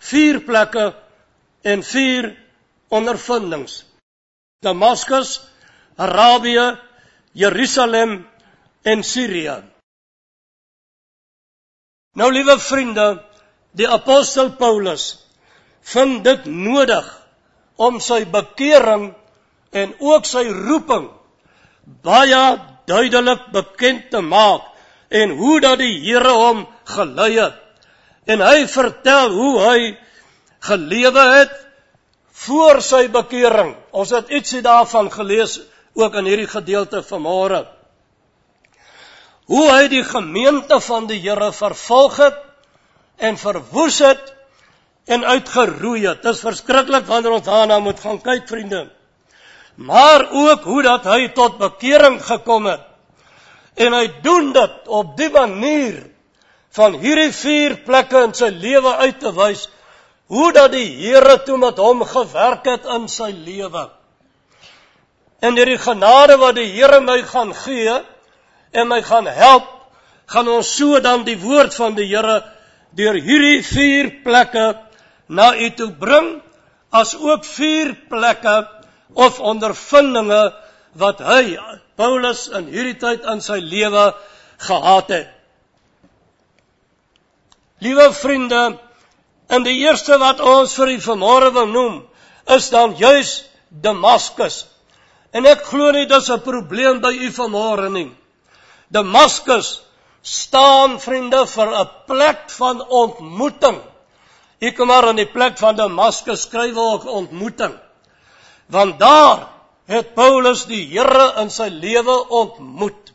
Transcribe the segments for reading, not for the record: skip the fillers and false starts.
4 plekke en 4 ondervindings. Damaskus, Arabië, Jerusalem en Syrië. Nou, liewe vriende, die apostel Paulus vind dit nodig om sy bekering en ook sy roeping baie duidelik bekend te maak en hoe dat die Here hom gelei het. En hy vertel hoe hy gelewe het voor sy bekering. Ons het ietsie daarvan gelees ook in hierdie gedeelte vanmôre. Hoe hy die gemeente van die Here vervolg het en verwoes het en uitgeroei het. Dit is verskriklik wanneer ons daarna moet gaan kyk, vriende. Maar ook hoe dat hy tot bekering gekom het. En hy doen dit op die manier van hierdie 4 plekke in sy lewe uit te wys, hoe dat die Here toe met hom gewerk het in sy lewe. En deur die genade wat die Here my gaan gee en my gaan help, gaan ons so dan die woord van die Here deur hierdie 4 plekke na u toe bring, as ook 4 plekke of ondervindinge wat hy, Paulus, in hierdie tyd in sy lewe gehad het. Liewe vriende, en die eerste wat ons vir u vanmôre wil noem, is dan juis Damaskus. En ek glo nie dis 'n probleem by u vanmôre nie. Damaskus staan, vriende, vir 'n plek van ontmoeting. U kan maar aan die plek van Damaskus skryf ook ontmoeting. Want daar het Paulus die Here in sy lewe ontmoet.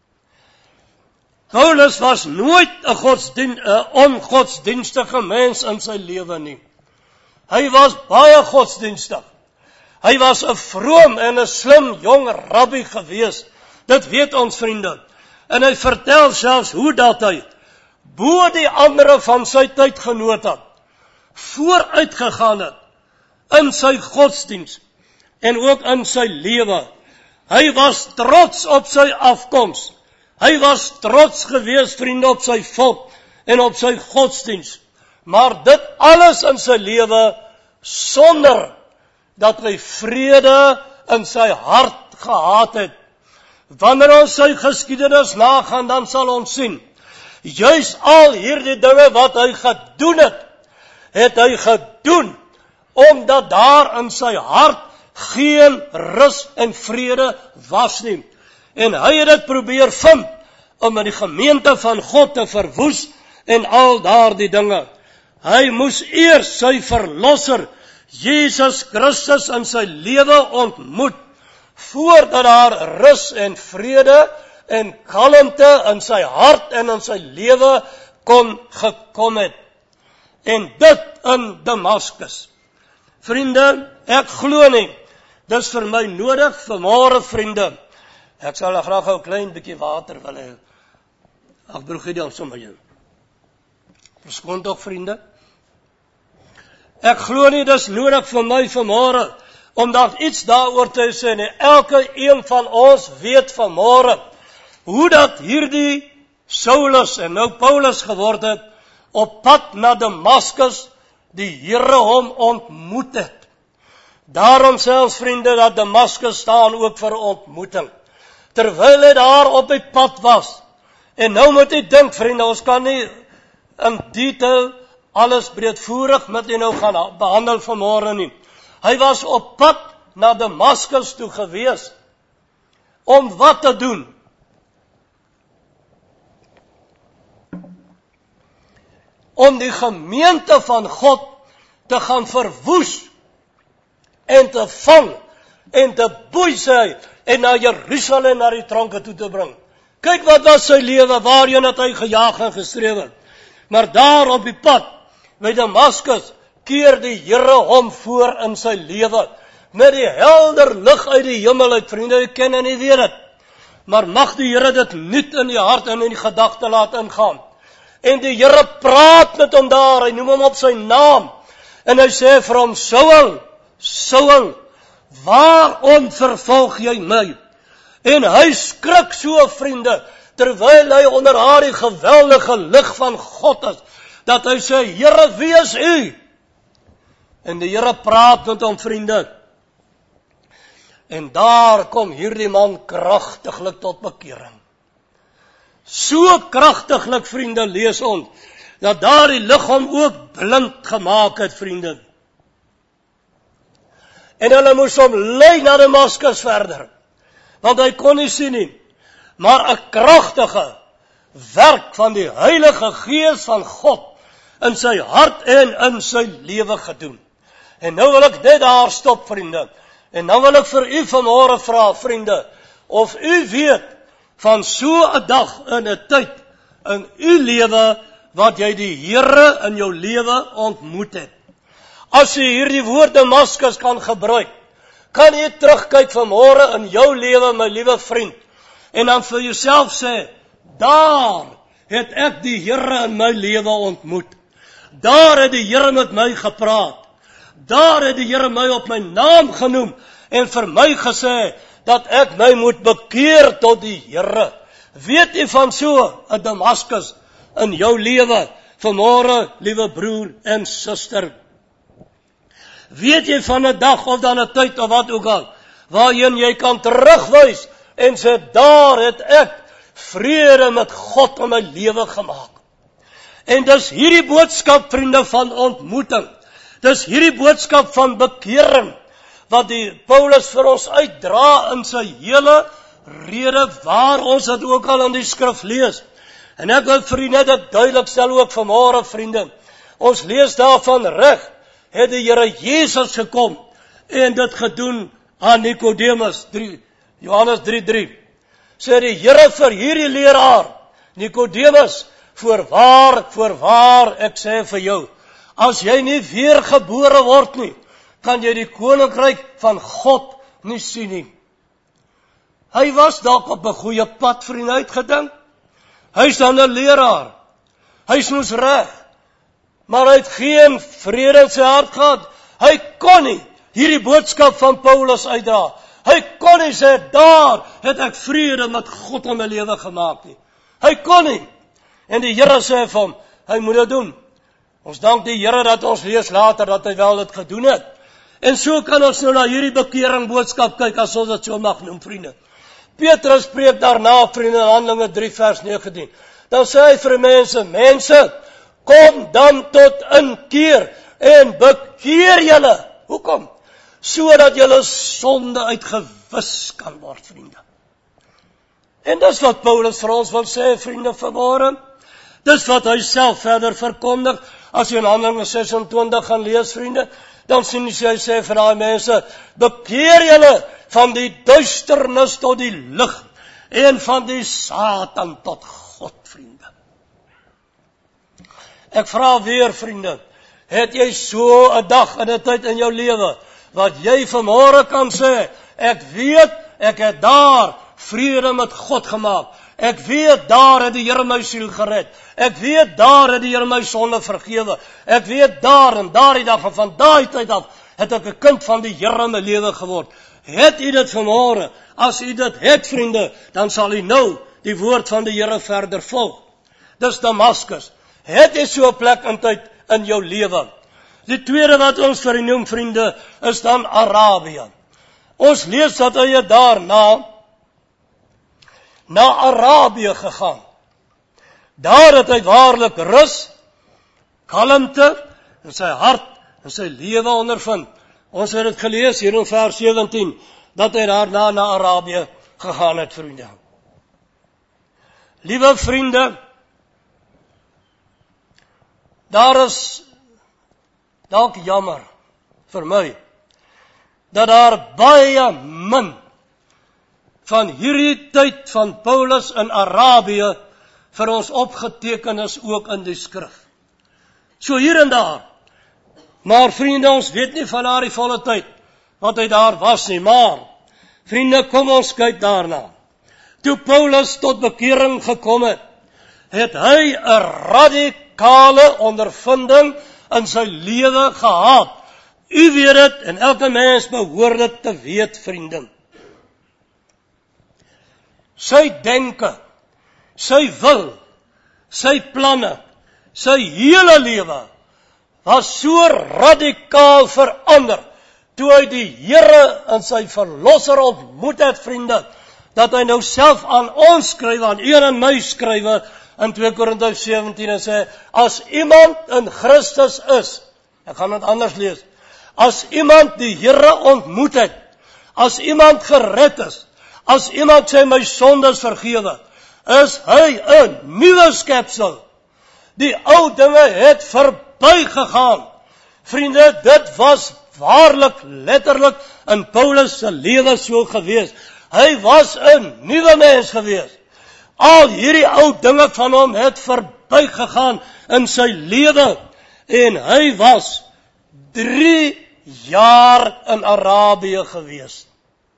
Paulus was nooit 'n ongodsdienstige mens in sy lewe nie. Hy was baie godsdienstig. Hy was 'n vroom en 'n slim jong rabbi gewees. Dit weet ons, vriende. En hy vertel selfs hoe dat hy bo die ander van sy tydgenote vooruit gegaan het in sy godsdiens en ook in sy lewe. Hy was trots op sy afkoms. Hy was trots gewees, vriende, op sy volk en op sy godsdiens. Maar dit alles in sy lewe sonder dat hy vrede in sy hart gehad het. Wanneer ons sy geskiedenis nagaan, dan sal ons sien, juis al hierdie dinge wat hy gedoen het hy gedoen, omdat daar in sy hart geen rus en vrede was nie. En hy het dit probeer vind, om in die gemeente van God te verwoes, en al daardie dinge. Hy moes eers sy verlosser, Jesus Christus, in sy lewe ontmoet, voordat daar rus en vrede en kalmte in sy hart en in sy lewe kon gekom het. En dit in Damaskus. Vriende, ek glo nie, dis vir my nodig vanmôre, vriende. Ek sal graag 'n klein bietjie water wil hê. Ag broer Gideon, sommer jou. Verskoon tog, vriende. Ek glo nie dis nodig vir my vanmôre om daar iets daaroor te sê nie. Elke een van ons weet vanmôre hoe dat hierdie Saulus en nou Paulus geword het, op pad na Damaskus die Here hom ontmoet het. Daarom selfs, vriende, dat Damaskus staan ook vir ontmoeting. Terwyl hy daar op die pad was. En nou moet jy dink, vriende, ons kan nie in detail alles breedvoerig met jy nou gaan behandel vanmôre nie. Hy was op pad na Damaskus toe gewees. Om wat te doen? Om die gemeente van God te gaan verwoes en te vang en te boei sy en na Jerusalem, na die tronke toe te bring. Kyk wat was sy lewe, waarheen het hy gejaag en gestreef. Maar daar op die pad by Damaskus keer die Here hom voor in sy lewe met die helder lig uit die hemel uit, vriende, jy ken en jy weet dit. Maar mag die Here dit nuut in die hart en in die gedagte laat ingaan. En die Here praat met hom daar, hy noem hom op sy naam. En hy sê vir hom, Saul, Saul, waarom vervolg jy my? En hy skrik so, vriende, terwyl hy onder haar die geweldige lig van God is, dat hy sê, Here, wie is u? En die Here praat met hom, vriende. En daar kom hierdie man kragtiglik tot bekering. So kragtiglik, vriende, lees ons, dat daar die lig hom ook blind gemaak het, vriende. En hulle moes hom lei na Damaskus verder, want hy kon nie sien nie, maar 'n kragtige werk van die Heilige Gees van God in sy hart en in sy lewe gedoen. En nou wil ek net daar stop, vriende, en dan wil ek vir u vanmôre vra, vriende, of u weet van so 'n dag en 'n tyd in u lewe wat jy die Here in jou lewe ontmoet het. As jy hierdie woord Damaskus kan gebruik, kan jy terugkyk vanmôre in jou lewe, my liewe vriend, en dan vir jouself sê, daar het ek die Here in my lewe ontmoet. Daar het die Here met my gepraat. Daar het die Here my op my naam genoem en vir my gesê dat ek my moet bekeer tot die Here. Weet jy van so 'n Damaskus in jou lewe vanmôre, liewe broer en suster? Weet jy van 'n dag of dan 'n tyd of wat ook al, waarheen jy kan terugwys en sê, daar het ek vrede met God in my lewe gemaak. En dis hierdie boodskap, vriende, van ontmoeting. Dis hierdie boodskap van bekering, wat die Paulus vir ons uitdra in sy hele rede, waar ons dit ook al in die skrif lees. En ek wil vir u net dit duidelik stel ook vanmôre, vriende. Ons lees daarvan reg, het die Here Jesus gekom en dit gedoen aan Nikodemus, Johannes 3:3. Sê die Here vir hierdie leraar, Nikodemus, voorwaar, ek sê vir jou, as jy nie weer gebore word nie, kan jy die koninkryk van God nie sien nie. Hy was dalk op 'n goeie pad, vriende, uitgedink. Hy's dan 'n leraar. Hy's mos reg. Maar hy het geen vrede in sy hart gehad. Hy kon nie hierdie boodskap van Paulus uitdra. Hy kon nie sê, daar het ek vrede met God in my lewe gemaak nie. Hy kon nie. En die Here sê vir hom, hy moet dit doen. Ons dank die Here dat ons lees later dat hy wel dit gedoen het. En so kan ons nou na hierdie bekering boodskap kyk, as ons dit so mag noem, vriende. Petrus spreek daarna, vriende, in Handelinge 3 vers 19. Dan sê hy vir mense, kom dan tot inkeer en bekeer julle. Hoekom? Sodat julle sonde uitgewis kan word, vriende. En dis wat Paulus vir ons wil sê, vriende, vanmôre. Dis wat hy self verder verkondig. As jy in Handelinge 26 gaan lees, vriende, dan sien jy hy sê vir daai mense, bekeer julle van die duisternis tot die lig en van die Satan tot God, vriende. Ek vra weer, vriende, het jy so 'n dag en 'n tyd in jou lewe wat jy vanmôre kan sê, ek weet, ek het daar vrede met God gemaak. Ek weet, daar het die Here my siel gered. Ek weet, daar het die Here my sonde vergewe. Ek weet, daar en daardie dag en van daai tyd af het ek 'n kind van die Here in my lewe geword. Het u dit vanmôre? As u dit het, vriende, dan sal u nou die woord van die Here verder volg. Dis Damaskus. Het jy so 'n plek en tyd in jou lewe? Die tweede wat ons vir u noem, vriende, is dan Arabië. Ons lees dat hy daarna na Arabië gegaan. Daar het hy waarlik rus, kalmte in sy hart en sy lewe ondervind. Ons het dit gelees hier in vers 17, dat hy daarna na Arabië gegaan het, vriende. Liewe vriende, daar is dalk jammer vir my, dat daar baie min van hierdie tyd van Paulus in Arabië vir ons opgeteken is ook in die skrif. So hier en daar. Maar vriende, ons weet nie van daardie volle tyd wat hy daar was nie, maar vriende, kom ons kyk daarna. Toe Paulus tot bekering gekom het, het hy 'n radikale ondervinding in sy lewe gehad. U weet dit en elke mens behoort dit te weet, vriende. Sy denke, sy wil, sy planne, sy hele lewe was so radikaal verander, toe hy die Here en sy verlosser ontmoet het, vriende, dat hy nou self aan ons skryf, aan u en my skryf, in 2 Korintiërs 17 en sê, as iemand in Christus is, ek gaan dit anders lees, as iemand die Here ontmoet het, as iemand gered is, as iemand sê my sondes vergewe, is hy 'n nuwe skepsel. Die ou dinge het verby gegaan. Vriende, dit was waarlik, letterlik in Paulus se lewe so gewees. Hy was 'n nuwe mens gewees. Al hierdie ou dinge van hom het verby gegaan in sy lewe. En hy was 3 jaar in Arabië gewees.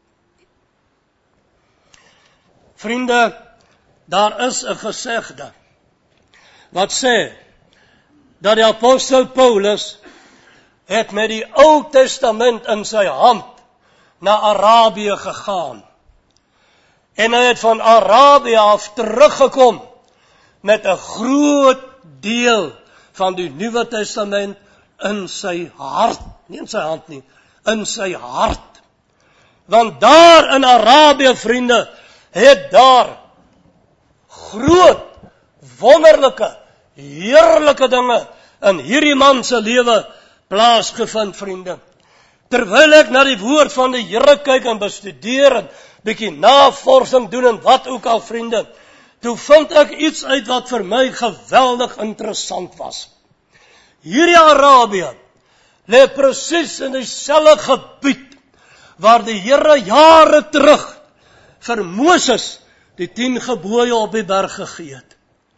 Vriende, daar is 'n gesegde wat sê dat die apostel Paulus het met die Ou Testament in sy hand na Arabië gegaan. En hy het van Arabië af teruggekom met 'n groot deel van die Nuwe Testament in sy hart. Nie in sy hand nie, in sy hart. Want daar in Arabië, vriende, het daar groot, wonderlike, heerlike dinge in hierdie man se lewe plaasgevind, vriende. Terwyl ek na die woord van die Here kyk en bestudeer en bietjie navorsing doen en wat ook al, vriende, toe vind ek iets uit wat vir my geweldig interessant was. Hierdie Arabië lê presies in dieselfde gebied waar die Here jare terug vir Moses die 10 gebooie op die berg gegee het.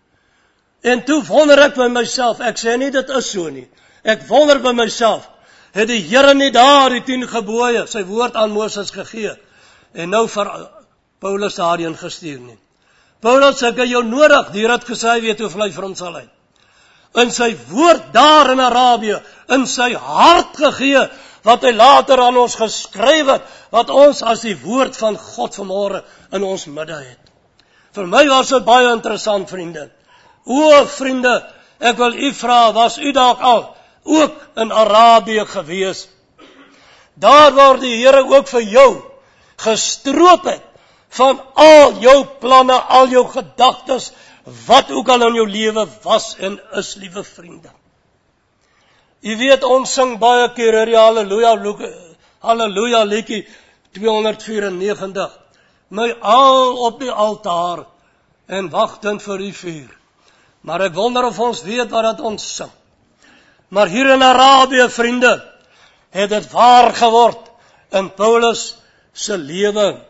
En toe wonder ek by myself, ek sê nie dit is so nie, ek wonder by myself, het die Here nie daar die 10 gebooie, sy woord aan Moses gegee, en nou vir Paulus daarheen gestuur nie. Paulus, ek het jou nodig, die Here het gesê, hy weet hoeveel hy vir ons sal hê. In sy woord daar in Arabië, in sy hart gegee, wat hy later aan ons geskryf het, wat ons as die woord van God vanmôre in ons midde het. Vir my was dit baie interessant, vriende. O, vriende, ek wil u vra, was u dalk al ook in Arabië gewees? Daar waar die Here ook vir jou gestroop het van al jou planne, al jou gedagtes, wat ook al in jou lewe was en is, liewe vriende. U weet, ons sing baie keer die Halleluja liedjie 294. My al op die altaar en wagtend vir die vuur. Maar ek wonder of ons weet wat dat ons sing. Maar hier in Arabië, vriende, het dit waar geword in Paulus se lewe.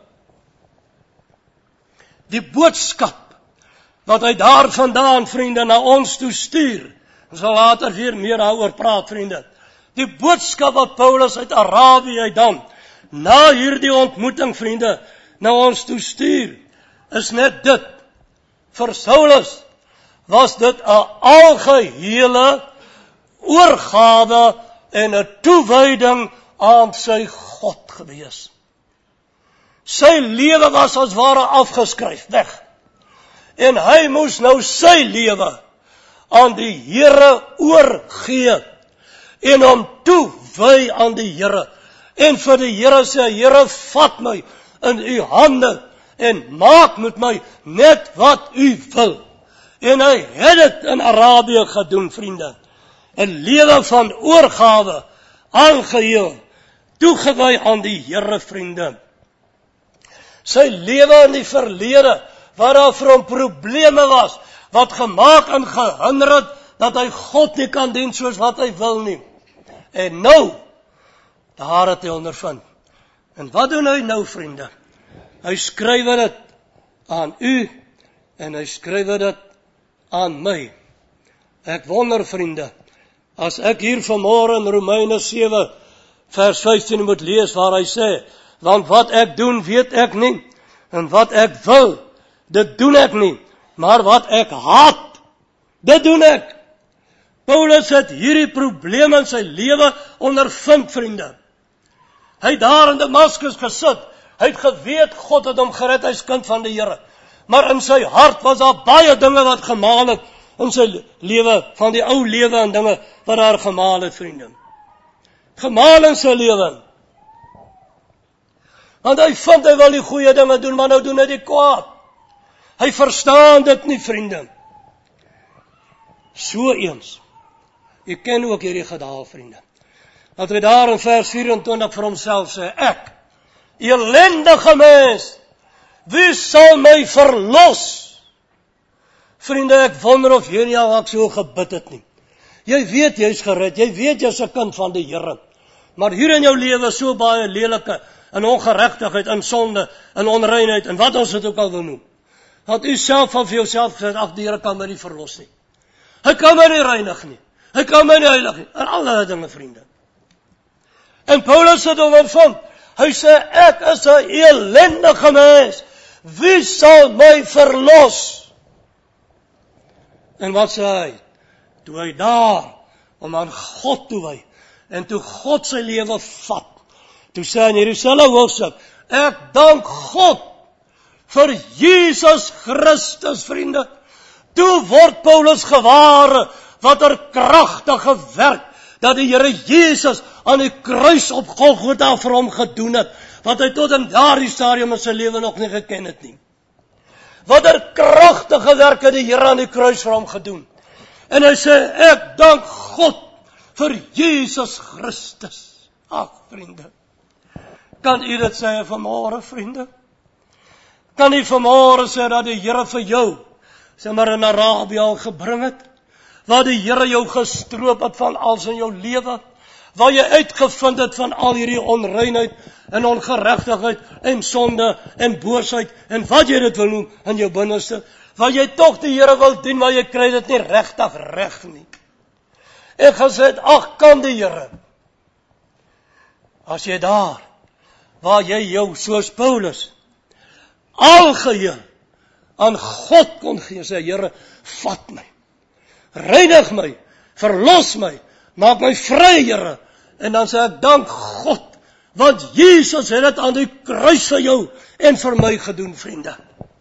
Die boodskap wat hy daar vandaan, vriende, na ons toe stuur. Ons sal later weer meer daaroor praat, vriende. Die boodskap wat Paulus uit Arabië dan, na hierdie ontmoeting, vriende, na ons toe stuur, is net dit. Vir Saulus was dit 'n algehele oorgawe en 'n toewyding aan sy God gewees. Sy lewe was as ware afgeskryf, weg. En hy moes nou sy lewe aan die Here oorgee en hom toewy aan die Here. En vir die Here sê, Here, vat my in u hande en maak met my net wat u wil. En hy het dit in Arabië gedoen, vriende. 'n lewe van oorgawe, aangeheel, toegewy aan die Here, vriende. Sy lewe in die verlede, waar daar vir hom probleme was, wat gemaak en gehinder het, dat hy God nie kan dien soos wat hy wil nie. En nou, daar het hy ondervind. En wat doen hy nou, vriende? Hy skryf dit aan u, en hy skryf dit aan my. Ek wonder, vriende, as ek hier vanmôre in Romeine 7, vers 15 moet lees, waar hy sê, want wat ek doen, weet ek nie, en wat ek wil, dit doen ek nie, maar wat ek haat, dit doen ek. Paulus het hierdie probleme in sy lewe ondervind, vriende. Hy het daar in Damaskus gesit, hy het geweet, God het hom gered, hy is kind van die Here. Maar in sy hart was daar baie dinge wat gemaal het, in sy lewe, van die ou lewe en dinge wat daar gemaal het, vriende. Gemaal in sy lewe. Want hy vind hy wil die goeie dinge doen, maar nou doen hy die kwaad. Hy verstaan dit nie, vriende. So eens. Jy ken ook hierdie gedaal, vriende. Dat hy daar in vers 24 vir homself sê, ek, elendige mens, wie sal my verlos? Vriende, ek wonder of jy nie al so gebid het nie. Jy weet jy is gered, jy weet jy is 'n kind van die Here. Maar hier in jou lewe so baie lelike, in ongeregtigheid, in sonde, in onreinheid, en wat ons dit ook al wil noem. Dat u self van vir jouself gesê, ag, die Here kan my nie verlos nie. Hy kan my nie reinig nie. Hy kan my nie heilig nie. En allerlei dinge, vriende. En Paulus het ondervind. Hy sê, ek is 'n elendige mens. Wie sal my verlos? En wat sê hy? Toe hy daar, om aan God toe wy, en toe God sy lewe vat, toe sê hy in hierdie selfe hoofstuk, ek dank God vir Jesus Christus, vriende. Toe word Paulus gewaar, wat kragtige werk, dat die Here Jesus aan die kruis op Golgotha vir hom gedoen het, wat hy tot in daardie stadium in sy lewe nog nie geken het nie. Wat kragtige werk het die Here aan die kruis vir hom gedoen. En hy sê, ek dank God vir Jesus Christus. Ag, vriende, kan u dit sê vanmôre, vriende? Kan u vanmôre sê dat die Here vir jou, sê maar in Arabië al gebring het, waar die Here jou gestroop het van alles in jou lewe, waar jy uitgevind het van al hierdie onreinheid en ongeregtigheid en sonde en boosheid en wat jy dit wil noem in jou binneste, waar jy tog die Here wil dien, maar jy kry dit nie regtig reg nie. Ek gesê, ag, kan die Here, as jy daar, waar jy jou soos Paulus algeheel aan God kon gee, sê Here, vat my, reinig my, verlos my, maak my vry, Here. En dan sê ek, dank God, want Jesus het dit aan die kruis vir jou en vir my gedoen, vriende.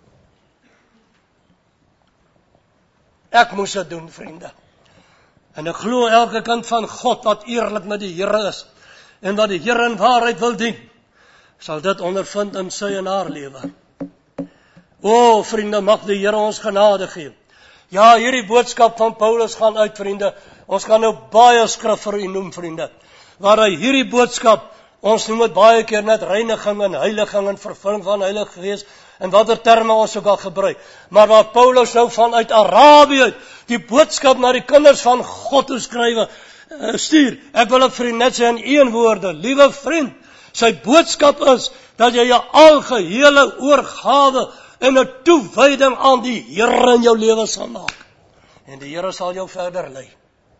Ek moes dit doen, vriende. En ek glo elke kind van God wat eerlik met die Here is en wat die Here in waarheid wil dien, sal dit ondervind in sy en haar lewe. O, vriende, mag die Here ons genade gee. Ja, hierdie boodskap van Paulus gaan uit, vriende. Ons gaan nou baie skrif vir u noem, vriende. Waar hy hierdie boodskap, ons noem het baie keer net reiniging en heiliging en vervulling van Heilige Gees, en watter terme ons ook al gebruik. Maar waar Paulus nou vanuit Arabië die boodskap na die kinders van God toe skrywe, stuur. Ek wil dit vir u net sê in een woorde, liewe vriend, sy boodskap is, dat jy 'n algehele oorgawe en 'n toewyding aan die Here in jou lewe sal maak. En die Here sal jou verder lei.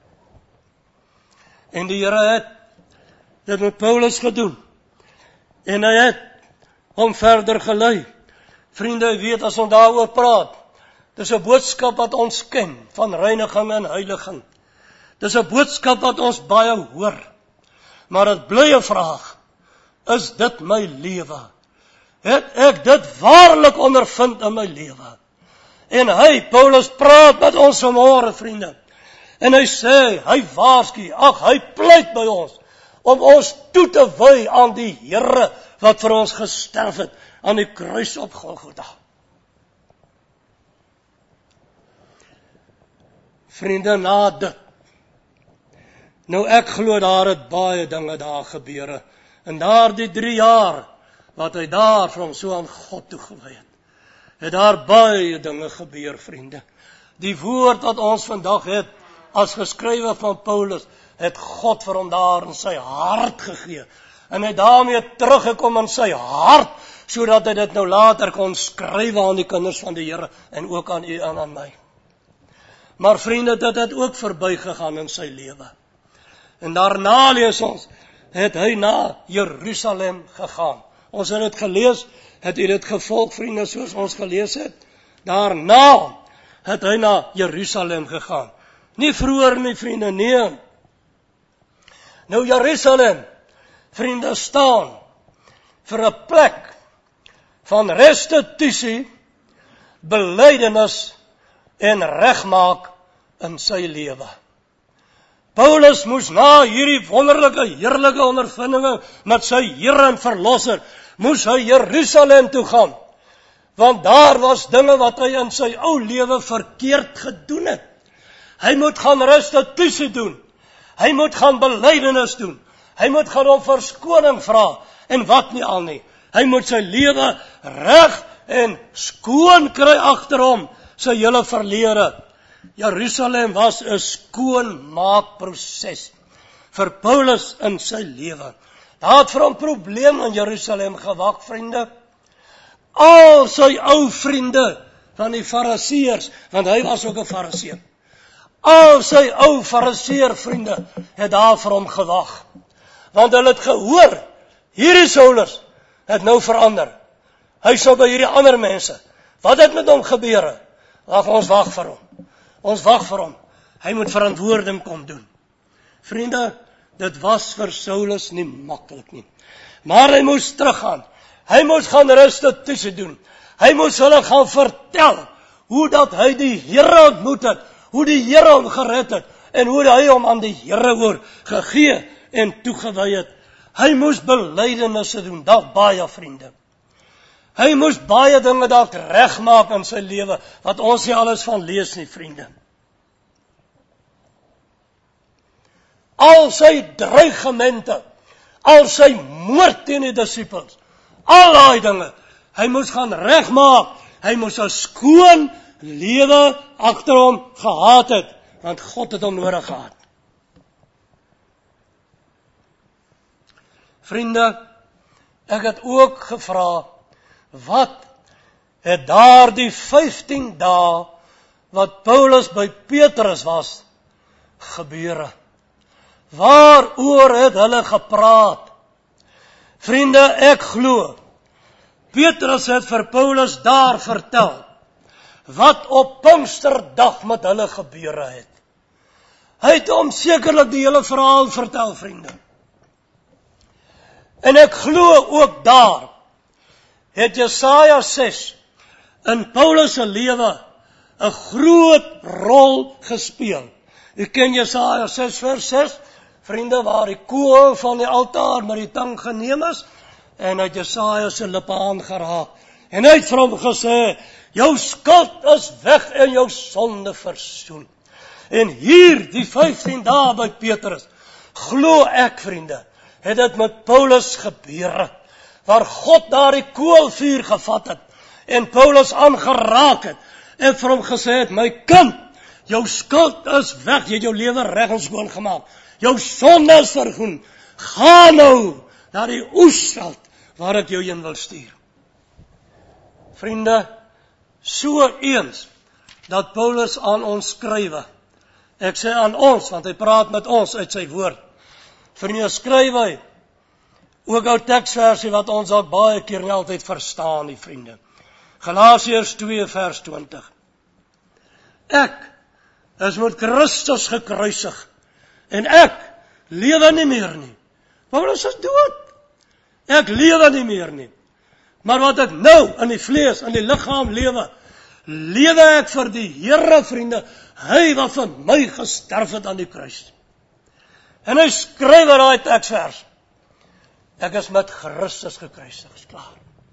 En die Here het dit met Paulus gedoen. En hy het hom verder gelei. Vriende, weet as ons daaroor praat, dis 'n boodskap wat ons ken, van reiniging en heiliging. Dis 'n boodskap wat ons baie hoor. Maar dit bly 'n vraag, is dit my lewe? Het ek dit waarlik ondervind in my lewe? En hy, Paulus, praat met ons vanmôre, vriende. En hy sê, hy waarsku, ag, hy pleit by ons, om ons toe te wy aan die Here, wat vir ons gesterf het, aan die kruis op Golgotha. Vriende, na dit, nou ek glo daar het baie dinge daar gebeure, en daar die 3 jaar, wat hy daar van so aan God toegewy het daar baie dinge gebeur, vriende. Die woord wat ons vandag het, as geskrywe van Paulus, het God vir hom daar in sy hart gegee, en hy daarmee teruggekom in sy hart, sodat hy dit nou later kon skrywe aan die kinders van die Here, en ook aan u en aan my. Maar vriende, dit het ook verby gegaan in sy lewe. En daarna lees ons, het hy na Jerusalem gegaan. Ons het dit gelees, het u dit gevolg, vriende, soos ons gelees het? Daarna het hy na Jerusalem gegaan. Nie vroeër nie, vriende, nee. Nou Jerusalem, vriende, staan vir 'n plek van restituisie, belydenis en regmaak in sy lewe. Paulus moes na hierdie wonderlike, heerlike ondervindinge met sy Here en Verlosser, moes hy Jerusalem toe gaan. Want daar was dinge wat hy in sy ou lewe verkeerd gedoen het. Hy moet gaan restituisie doen. Hy moet gaan belydenis doen. Hy moet gaan om verskoning vra en wat nie al nie. Hy moet sy lewe reg en skoon kry agter hom, sy hele verlede. Jerusalem was 'n skoonmaakproses vir Paulus in sy lewe. Daar het vir hom probleem in Jerusalem gewag, vriende. Al sy ou vriende van die Fariseërs, want hy was ook 'n Fariseer. Al sy ou Fariseer vriende het daar vir hom gewag. Want hulle het gehoor, hierdie Saulus het nou verander. Hy sou by hierdie ander mense. Wat het met hom gebeur? Ons wag vir hom. Ons wag vir hom. Hy moet verantwoording kom doen. Vriende, dit was vir Saulus nie maklik nie. Maar hy moes teruggaan. Hy moes gaan restituisie doen. Hy moes hulle gaan vertel hoe dat hy die Here ontmoet het, hoe die Here hom gered het en hoe hy hom aan die Here oor gegee en toegewy het. Hy moes belydenisse doen, dalk baie vriende. Hy moes baie dinge dalk regmaak in sy lewe wat ons nie alles van lees nie, vriende. Al sy dreigemente, al sy moord teen die disippels, al daai dinge, hy moes gaan regmaak. Hy moes 'n skoon lewe agter hom gehad het, want God het hom nodig gehad. Vriende, ek het ook gevra, wat het daar die 15 dae wat Paulus by Petrus was, gebeure? Waaroor het hulle gepraat? Vriende, ek glo, Petrus het vir Paulus daar vertel, wat op Pinksterdag met hulle gebeure het. Hy het hom sekerlik die hele verhaal vertel, vriende. En ek glo ook daar, het Jesaja 6 in Paulus se lewe 'n groot rol gespeel. U ken Jesaja 6 vers 6, vriende, waar die kool van die altaar met die tang geneem is, en hy het Jesaja se lippe aangeraak. En hy het vir hom gesê, jou skuld is weg en jou sonde versoen. En hier, die 15 dae by Petrus, glo ek, vriende, het dit met Paulus gebeur, waar God daar die koolvuur gevat het, en Paulus aangeraak het, en vir hom gesê het, my kind, jou skuld is weg, jy het jou lewe reg en skoon gemaak, jou sonde is vergoed, ga nou na die oesveld, waar ek jou heen wil stuur. Vriende, so eens, dat Paulus aan ons skrywe, ek sê aan ons, want hy praat met ons uit sy woord, vriende, skryf hy, ook ou teksversie wat ons al baie keer nie altyd verstaan nie, vriende. Galasiërs 2 vers 20. Ek is met Christus gekruisig, en ek lewe nie meer nie. Paulus is dood. Ek lewe nie meer nie. Maar wat ek nou in die vlees, in die liggaam lewe ek vir die Here, vriende, hy wat vir my gesterf het aan die kruis. En hy skryf in daai teksvers, ek is met Christus gekruisig, is klaar.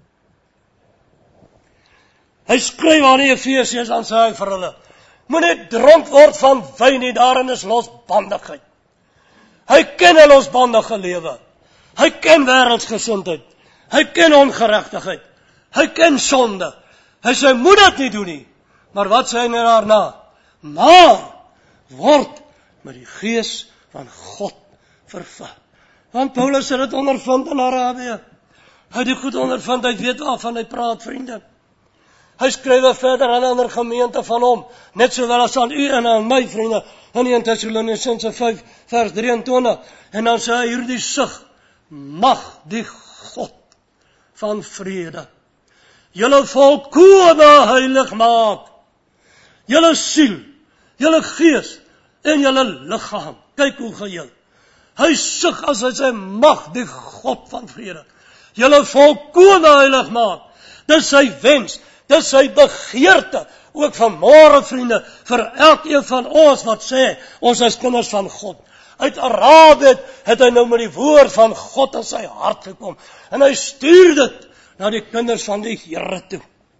Hy skryf aan die Efesiërs, dan sê hy vir hulle, moenie dronk word van wyn nie, daarin is losbandigheid. Hy ken 'n losbandige lewe. Hy ken wêreldsgesindheid. Hy ken ongeregtigheid. Hy ken sonde. Hy sê, moet dit nie doen nie. Maar wat sê hy daarna? Maar word met die Gees van God vervul. Want Paulus het dit ondervind in Arabië. Hy het dit goed ondervind, hy weet waarvan hy praat, vriende. Hy skryf verder aan 'n ander gemeente van hom, net sowel as aan u en aan my, vriende, in 1 Tessalonisense 5 vers 23. En dan sê hy hierdie sug, mag die God van vrede julle volkome heilig maak, julle siel, julle gees en julle liggaam. Kyk hoe geheel. Hy sug as hy sê, mag die God van vrede julle volkome heilig maak. Dis sy wens, Dis sy begeerte, ook vanmôre vriende, vir elkeen van ons wat sê, ons is kinders van God. Uit Arabië het hy nou met die woord van God in sy hart gekom, en hy stuur dit na die kinders van die Here toe.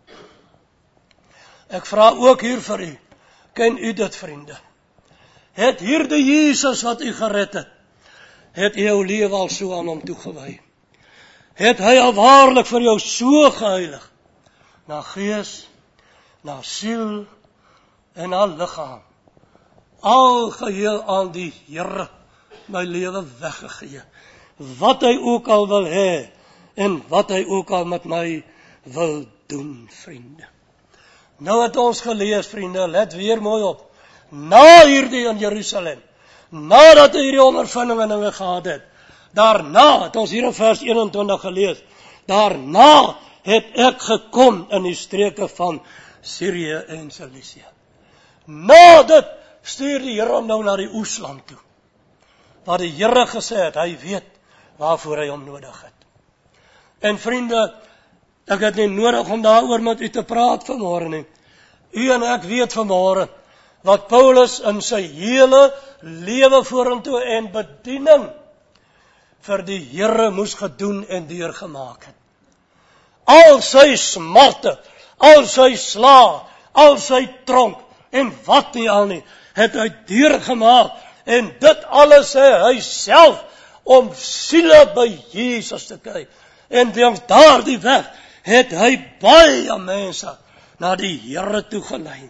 Ek vra ook hier vir u, ken u dit vriende? Het hierdie Jesus wat u gered het u jou lewe al so aan hom toegewy? Het hy al waarlik vir jou so geheilig, na gees, na siel en na liggaam, al geheel aan die Here my lewe weggegee, wat hy ook al wil hê, en wat hy ook al met my wil doen, vriende. Nou het ons gelees, vriende, let weer mooi op, na hierdie in Jerusalem, nadat hy hierdie ondervinding en dinge gehad het, daarna, het ons hier in vers 21 gelees, daarna het ek gekom in die streke van Syrië en Cilicië. Na dit stuur die Here hom nou na die Oesland toe, waar die Here gesê het, hy weet waarvoor hy hom nodig het. En vriende, ek het nie nodig om daaroor met u te praat vanmôre nie. U en ek weet vanmôre wat Paulus in sy hele lewe vorentoe en bediening vir die Here moes gedoen en deurgemaak het. Al sy smarte, al sy sla, al sy tronk en wat nie al nie, het hy deurgemaak, en dit alles sê hy self om siele by Jesus te kry. En langs daardie weg het hy baie mense na die Here toe gelei.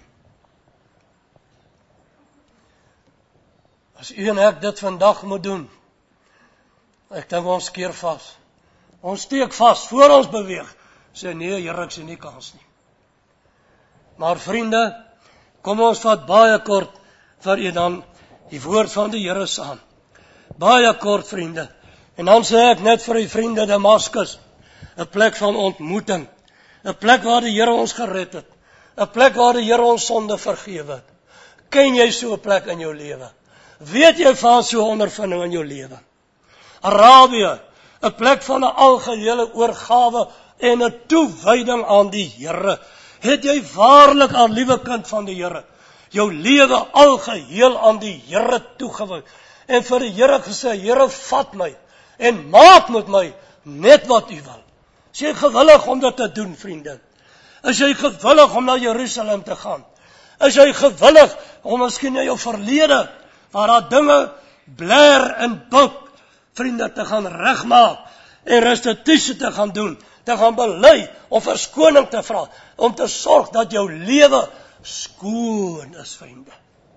As u en ek dit vandag moet doen, ek dink ons keer vas. Ons steek vas voor ons beweeg. Sê nee, Here, ek sien nie kans nie. Maar vriende, kom ons vat baie kort vir u dan die woord van die Here saam. Baie kort, vriende. En dan sê ek net vir die vriende Damaskus, 'n plek van ontmoeting, 'n plek waar die Here ons gered het, 'n plek waar die Here ons sonde vergewe het. Ken jy so 'n plek in jou lewe? Weet jy van so 'n ondervinding in jou lewe? Arabië, 'n plek van 'n algehele oorgawe en 'n toewyding aan die Here. Het jy waarlik, al liewe kind van die Here, jou lewe algeheel aan die Here toegewy en vir die Here gesê, Here, vat my en maak met my net wat u wil? Is jy gewillig om dit te doen, vriende? Is jy gewillig om na Jerusalem te gaan? Is jy gewillig om miskien na jou verlede, waar daar dinge blaar en bulk, vriende, te gaan regmaak en restituisie te gaan doen, te gaan bely, om verskoning te vra, om te sorg dat jou lewe skoon is, vriende?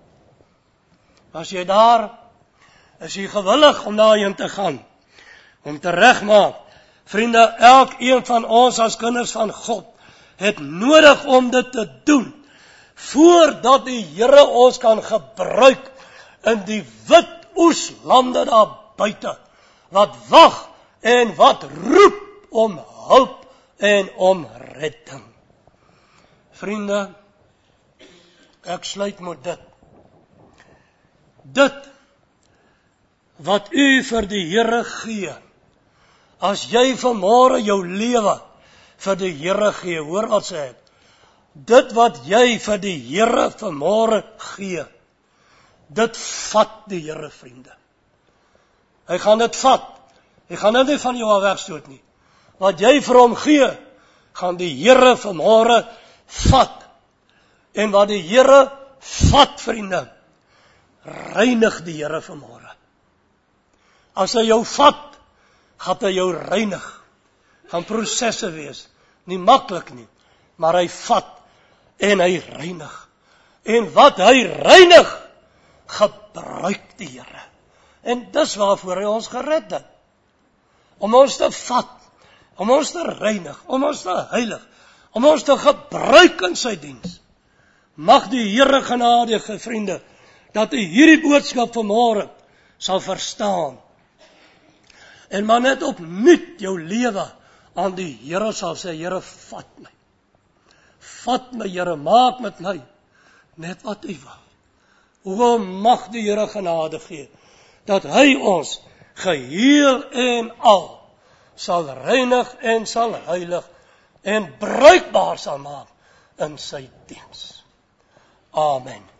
As jy daar, is jy gewillig om daarheen te gaan, om te regmaak. Vriende, elkeen van ons as kinders van God, het nodig om dit te doen, voordat die Here ons kan gebruik in die wit oeslande daar buite, wat wag en wat roep om hulp en om redding. Vriende, ek sluit met dit. Dit wat u vir die Here gee, as jy vanmôre jou lewe vir die Here gee, hoor wat sê ek, dit wat jy vir die Here vanmôre gee, dit vat die Here, vriende. Hy gaan dit vat. Hy gaan dit nie van jou af wegstoot nie. Wat jy vir hom gee, gaan die Here vanmôre vat. En wat die Here vat, vriende, reinig die Here vanmôre. As hy jou vat, gaan hy jou reinig. Gaan prosesse wees. Nie maklik nie, maar hy vat en hy reinig. En wat hy reinig, gebruik die Here. En dis waarvoor hy ons gered het. Om ons te vat, om ons te reinig, om ons te heilig, om ons te gebruik in sy diens. Mag die Here genadige vriende, dat u hierdie boodskap vanmôre sal verstaan. En maar net opnuut jou lewe aan die Here sal sê, Here, vat my. Vat my, Here, maak met my net wat u wil. Hoewel mag die Here genade gee, dat hy ons geheel en al sal reinig en sal heilig en bruikbaar sal maak in sy diens. Amen.